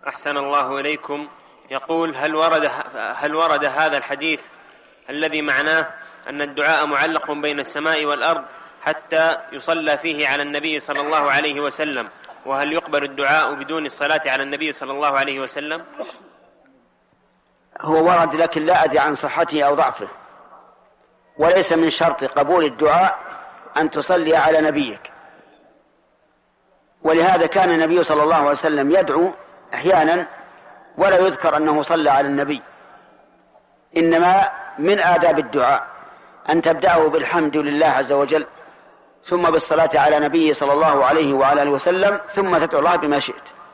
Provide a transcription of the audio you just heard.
أحسن الله إليكم. يقول: هل ورد هذا الحديث الذي معناه أن الدعاء معلق بين السماء والأرض حتى يصلى فيه على النبي صلى الله عليه وسلم، وهل يقبل الدعاء بدون الصلاة على النبي صلى الله عليه وسلم؟ هو ورد، لكن لا أدري عن صحته أو ضعفه، وليس من شرط قبول الدعاء أن تصلي على نبيك، ولهذا كان النبي صلى الله عليه وسلم يدعو أحيانا ولا يذكر أنه صلى على النبي. إنما من آداب الدعاء أن تبدأه بالحمد لله عز وجل، ثم بالصلاة على نبيه صلى الله عليه وعلى آله وسلم، ثم تدعو الله بما شئت.